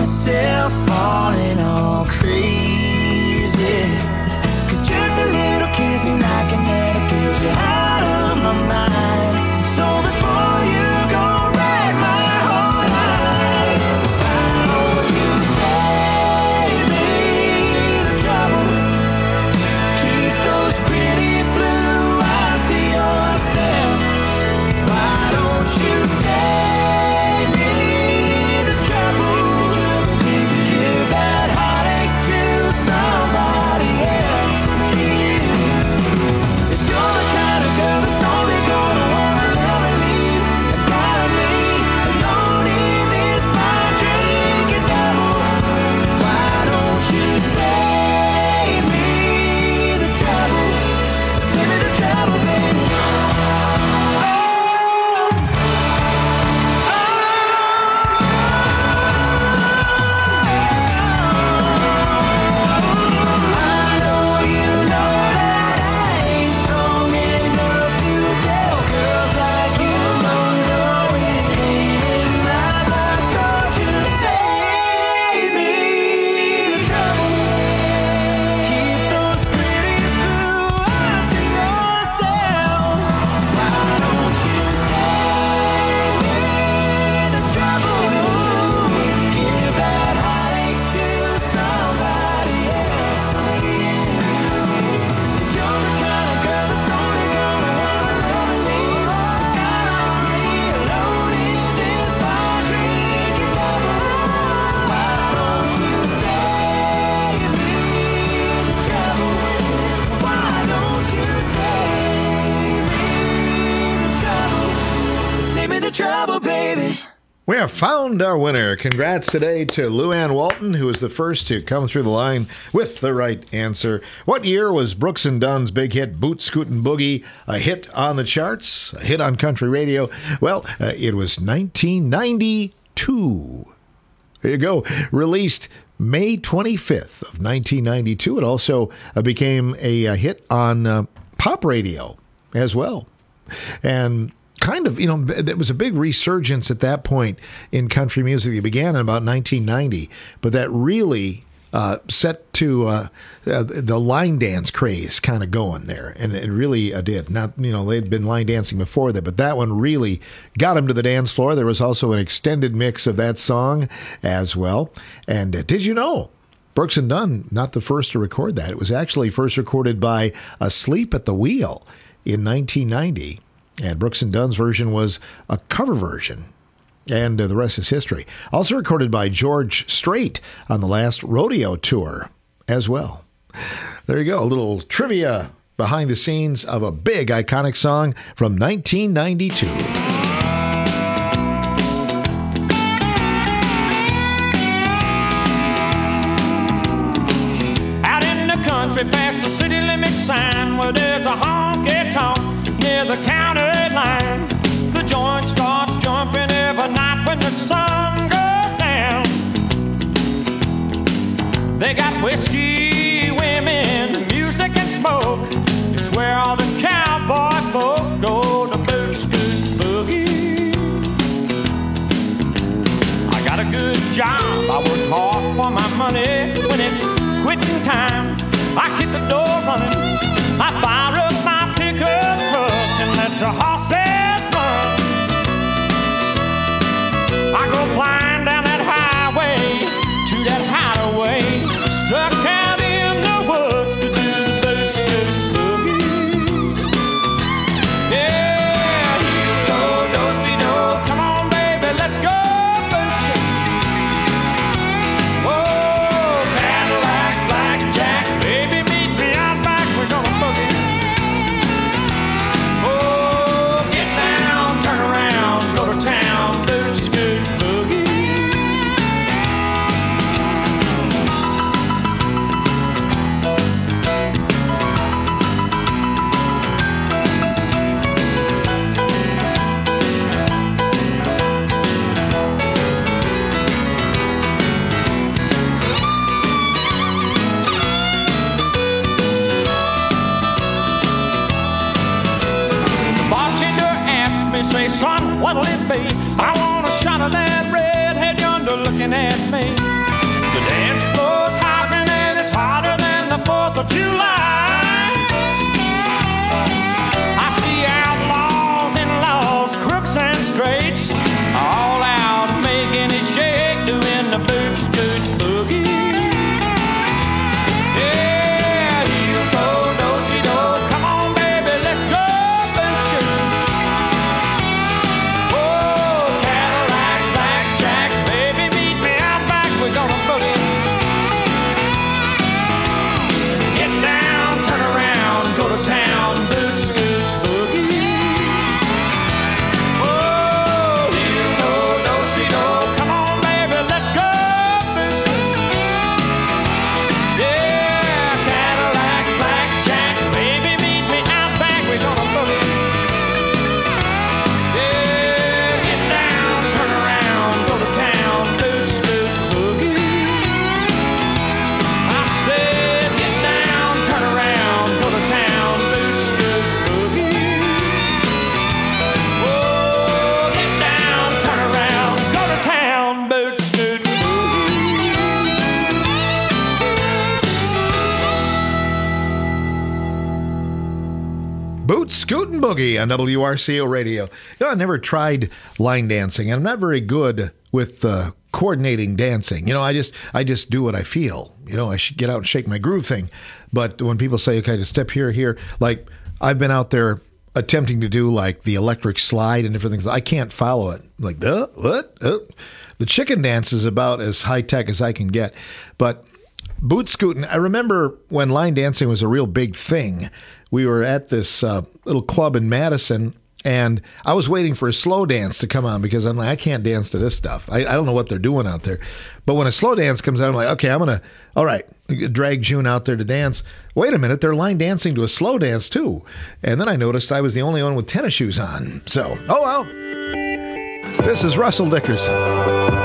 myself falling all crazy. 'Cause just a little kiss and I can never get you out of my mind. So before you go wreck my whole life, why don't you save me the trouble? Keep those pretty blue eyes to yourself. Why don't you save me the trouble? Give that heartache to somebody else. If you're the kind of girl that's only gonna wanna love and leave, got me alone in this bar drinking double. Why don't you save me the trouble? Save me the trouble, baby. We have found our winner. Congrats today to Luann Walton, who was the first to come through the line with the right answer. What year was Brooks and Dunn's big hit Boot Scootin' Boogie a hit on the charts, a hit on country radio? Well, it was 1992. There you go. Released May 25th of 1992. It also became a hit on pop radio as well. And kind of, there was a big resurgence at that point in country music. It began in about 1990, but that really set to the line dance craze kind of going there, and it really did. Not, they'd been line dancing before that, but that one really got them to the dance floor. There was also an extended mix of that song as well. And did you know? Brooks and Dunn, not the first to record that. It was actually first recorded by Asleep at the Wheel in 1990. And Brooks and Dunn's version was a cover version. And the rest is history. Also recorded by George Strait on the last rodeo tour as well. There you go. A little trivia behind the scenes of a big iconic song from 1992. Out in the country past the city limit sign where there's a honky-tonk near the county line. The joint starts jumping every night when the sun goes down. They got whiskey, women, music and smoke. It's where all the cowboy folk go to boot scoot boogie. I got a good job, I work hard for my money. When it's quitting time, I hit the door running. I fire up my pickup truck and let the horses run. I go flying down that highway to that hideaway, stuck out in the woods to do the boot scoot boogie. Yeah, heel toe, do-si-do, come on baby, let's go boot scoot. Oh, Cadillac, blackjack, baby meet me out back, we're gonna boogie. Oh, get down, turn around, go to town, boot scoot boogie. The bartender asked me, say, son, what'll it be? I want a shot of that redhead yonder looking at me. Mountain Boogie on WRCO Radio. I never tried line dancing, and I'm not very good with coordinating dancing. I just do what I feel. I should get out and shake my groove thing. But when people say, okay, just step here, like I've been out there attempting to do like the electric slide and different things. I can't follow it. Like, what? The chicken dance is about as high tech as I can get. But boot scooting, I remember when line dancing was a real big thing. We were at this little club in Madison, and I was waiting for a slow dance to come on because I'm like, I can't dance to this stuff. I don't know what they're doing out there. But when a slow dance comes out, I'm like, okay, all right, drag June out there to dance. Wait a minute, they're line dancing to a slow dance too. And then I noticed I was the only one with tennis shoes on. So, oh well. This is Russell Dickerson.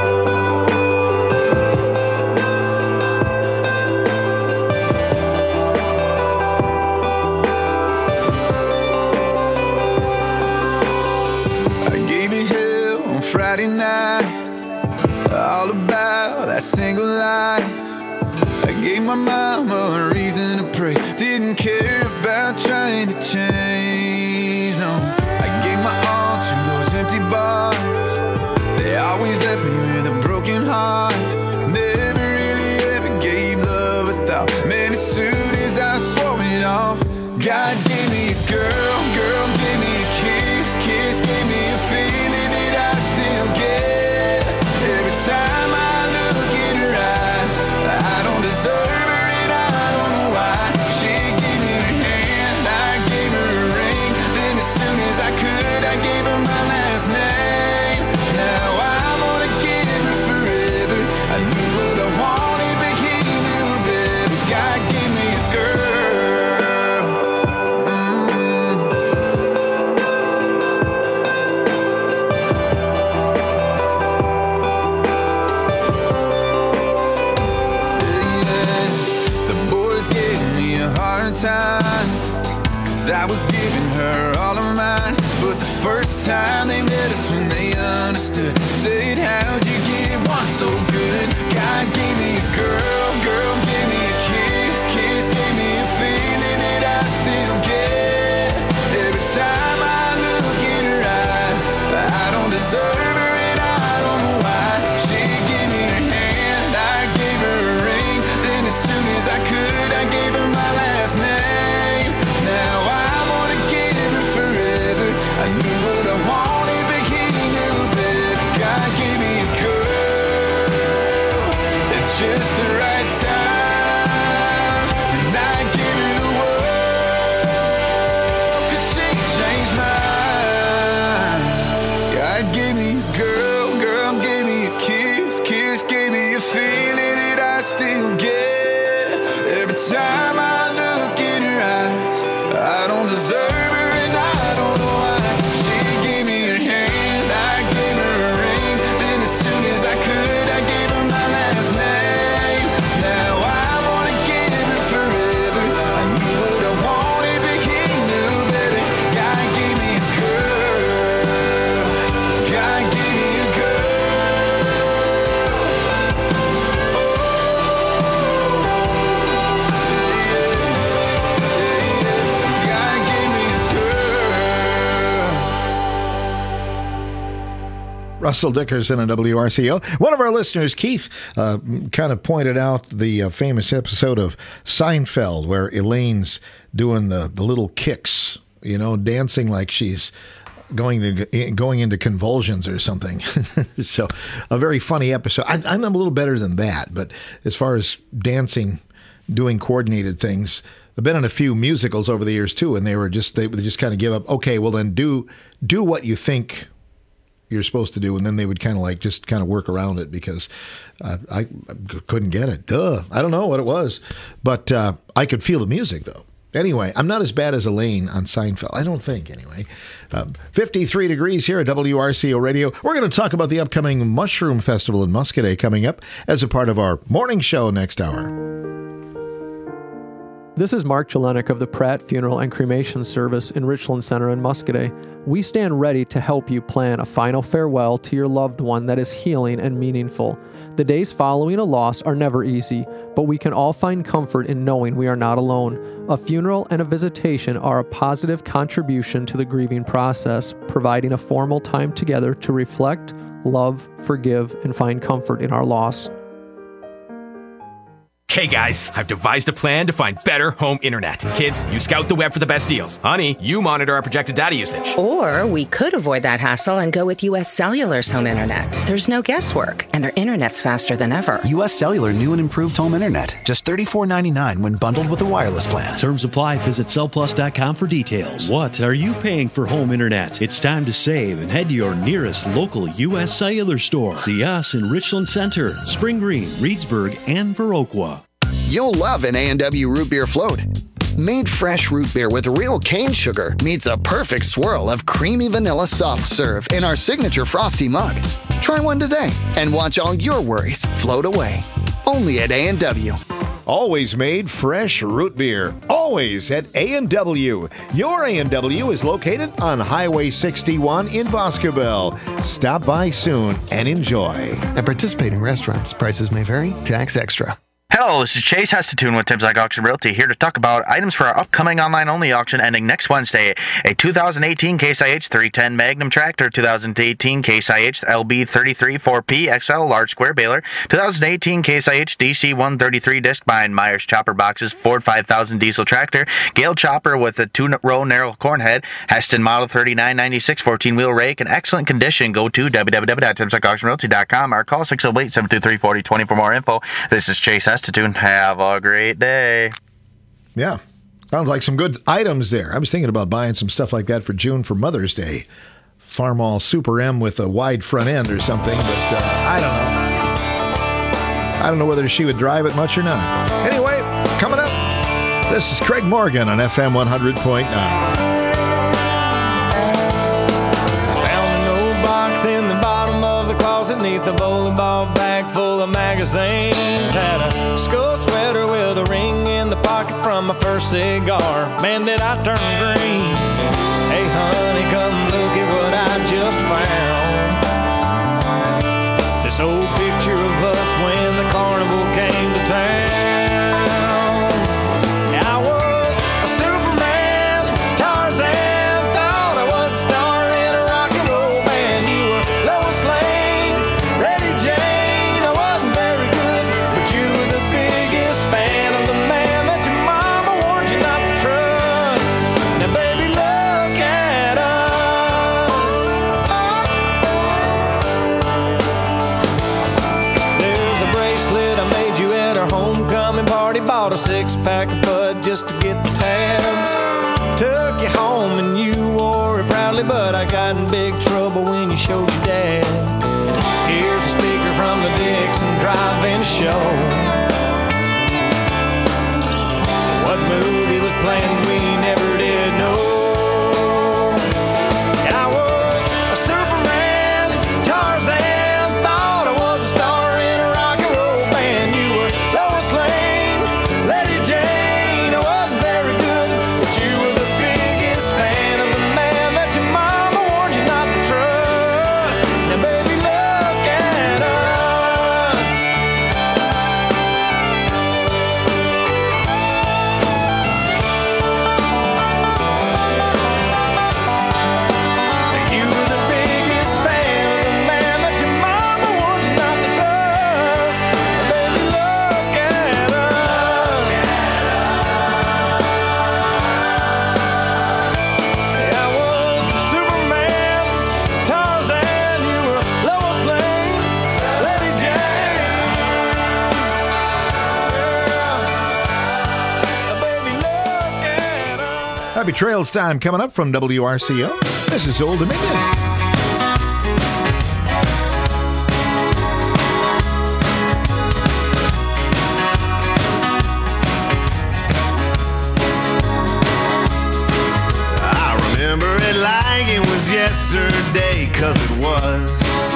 Friday night, all about that single life. I gave my mama a reason to pray. Didn't care about trying to change, no. I gave my all to those empty bars. They always left me with a broken heart. Never really ever gave love a thought. Man, as soon as I swore it off, God gave me a girl, girl gave me a kiss, kiss gave me a feeling that I still get. Every time I look in her eyes, I don't deserve her and I don't know why. She gave me her hand, I gave her a ring. Then as soon as I could, I gave her my last name. Now I'm gonna give her forever. I knew what I wanted, but he knew better. God gave me a girl. Cause I was giving her all of mine. But the first time they met us when they understood, said, how'd you give one so good? God gave me a girl, girl gave me a kiss, kiss gave me a feeling that I still get. Every time I look in her eyes, I don't deserve her and I don't know why. She gave me her hand, I gave her a ring. Then as soon as I could, I gave her my last name. Now I'm gonna give her forever. I knew what I wanted, but he knew better. God gave me a girl at just the right time, and I give her the world, cause she changed mine. God gave me a girl, girl gave me a kiss, kiss gave me a feeling that I still get. Every time I look in her eyes, I don't deserve her and I don't know why. She gave me her hand, I gave her a ring. Then as soon as I could, I gave her my last name. Now I wanna give her forever. I knew what I wanted, but he knew better. God gave me a girl. God gave me a girl. Russell Dickerson on WRCO. One of our listeners, Keith, kind of pointed out the famous episode of Seinfeld where Elaine's doing the little kicks, dancing like she's going into convulsions or something. So a very funny episode. I'm a little better than that, but as far as dancing, doing coordinated things, I've been in a few musicals over the years too, and they just kind of give up. Okay, well then do what you think you're supposed to do, and then they would kind of work around it because I couldn't get it. I don't know what it was, but I could feel the music though. Anyway, I'm not as bad as Elaine on Seinfeld. I don't think, anyway. 53 degrees here at WRCO Radio. We're going to talk about the upcoming Mushroom Festival in Muscadet coming up as a part of our morning show next hour. This is Mark Jelenik of the Pratt Funeral and Cremation Service in Richland Center in Muscadet. We stand ready to help you plan a final farewell to your loved one that is healing and meaningful. The days following a loss are never easy, but we can all find comfort in knowing we are not alone. A funeral and a visitation are a positive contribution to the grieving process, providing a formal time together to reflect, love, forgive, and find comfort in our loss. Okay, guys, I've devised a plan to find better home internet. Kids, you scout the web for the best deals. Honey, you monitor our projected data usage. Or we could avoid that hassle and go with U.S. Cellular's home internet. There's no guesswork, and their internet's faster than ever. U.S. Cellular new and improved home internet. Just $34.99 when bundled with a wireless plan. Terms apply. Visit cellplus.com for details. What are you paying for home internet? It's time to save and head to your nearest local U.S. Cellular store. See us in Richland Center, Spring Green, Reedsburg, and Viroqua. You'll love an A&W root beer float. Made fresh root beer with real cane sugar meets a perfect swirl of creamy vanilla soft serve in our signature frosty mug. Try one today and watch all your worries float away. Only at A&W. Always made fresh root beer. Always at A&W. Your A&W is located on Highway 61 in Boscobel. Stop by soon and enjoy. At participating restaurants, prices may vary. Tax extra. Hello, this is Chase Hestatoon with Tibbs Ag Auction Realty, here to talk about items for our upcoming online-only auction ending next Wednesday. A 2018 Case IH 310 Magnum Tractor, 2018 Case IH LB 33 4P XL Large Square Baler, 2018 Case IH DC 133 Disc Bind Myers Chopper Boxes, Ford 5000 Diesel Tractor, Gale Chopper with a 2-row narrow corn head, Heston Model 3996 14-wheel rake in excellent condition. Go to www.tibbsagauctionrealty.com or call 608-723-4020 for more info. This is Chase Heston. Have a great day. Yeah, sounds like some good items there. I was thinking about buying some stuff like that for June for Mother's Day. Farmall Super M with a wide front end or something, but I don't know. I don't know whether she would drive it much or not. Anyway, coming up, this is Craig Morgan on FM 100.9. I found an old box in the bottom of the closet neath the bowling ball bag full of magazines. Had a skull sweater with a ring in the pocket from my first cigar. Man, did I turn green. Hey, honey, come look at what I just found. This old picture of us when the carnival came to town. I was a Superman, Tarzan, thought I was a star in a rock and roll band. You were Lois Lane, Lady Jane. I wasn't very good, but you were the biggest fan of the man that your mama warned you not to trust. Now, baby, look at us. There's a bracelet I made you at our homecoming party. Bought a 6-pack of Bud just to get the tabs. Took you home and you wore it proudly, but I got in big trouble when you showed your dad. Here's a speaker from the Dixon Drive-In show. What movie was playing we never did know. I was a Superman, Tarzan, thought I was a star in a rock and roll band. You were Lois Lane, Lady Jane. I wasn't very good, but you were the biggest fan of the man that your mama warned you not to trust. Now, baby, look at us. You were the biggest fan of the man that your mama warned you not to trust. Now, baby, look at us. I was Superman, Tarzan, you were Lois Lane, Lady Jane. Baby, look at us. Happy Trails time coming up from WRCO. This is Old Dominion. I remember it like it was yesterday, 'cause it was.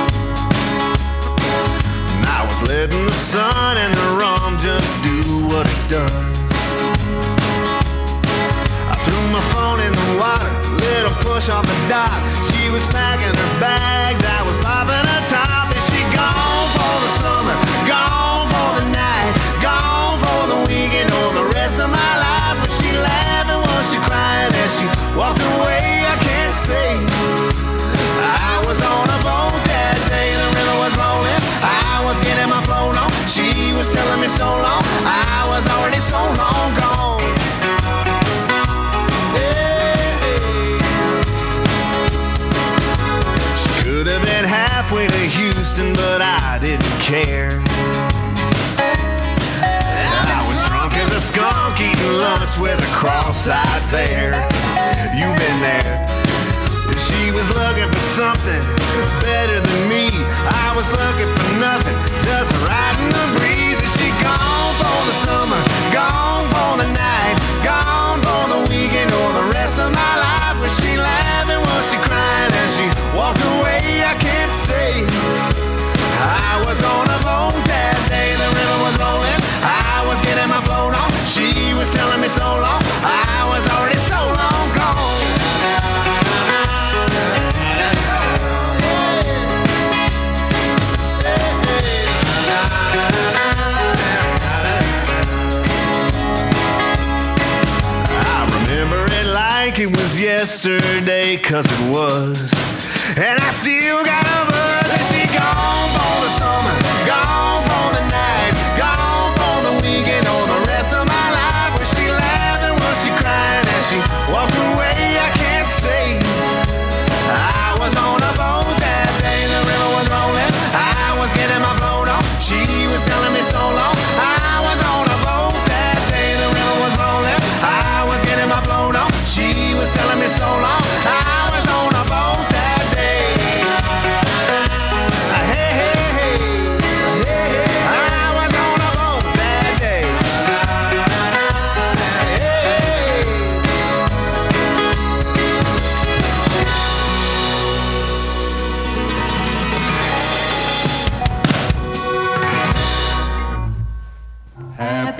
And I was letting the sun and the rum just do what it does. I threw my phone in the water, little push off the dock. She was packing her bags, I was popping her top. And she gone for the summer, gone for the night, gone for the weekend or the rest of my life. Was she laughing, was she crying as she walked away? I can't say. I was on a boat that day, the river was rolling, I was getting my float on. She was telling me so long, I was already so long gone. She could have been halfway to Houston, but I didn't care. I was drunk as a skunk eating lunch with a cross-eyed bear. You've been there. She was looking for something better than me. I was looking for nothing, just riding the breeze. And she gone for the summer, gone for the night, gone for the weekend or the rest of my life. Was she laughing, was she crying as she walked away? I can't say. I was on a boat that day, the river was rolling, I was getting my float on. She was telling me so long, I was already so long gone. Like it was yesterday, 'cause it was. And I still got a buzz. And she gone for the summer, gone for the night, gone for the weekend or the rest of my life. Was she laughing, was she crying as she walked away? I can't stay. I was on a boat that day, the river was rolling, I was getting my float on. She was telling me so long, I was on a boat that day, the river was rolling, I was getting my float on. She was telling me so long, I was on a boat that day. Hey, hey, hey, hey, hey. I was on a boat that day. Hey, hey. Happy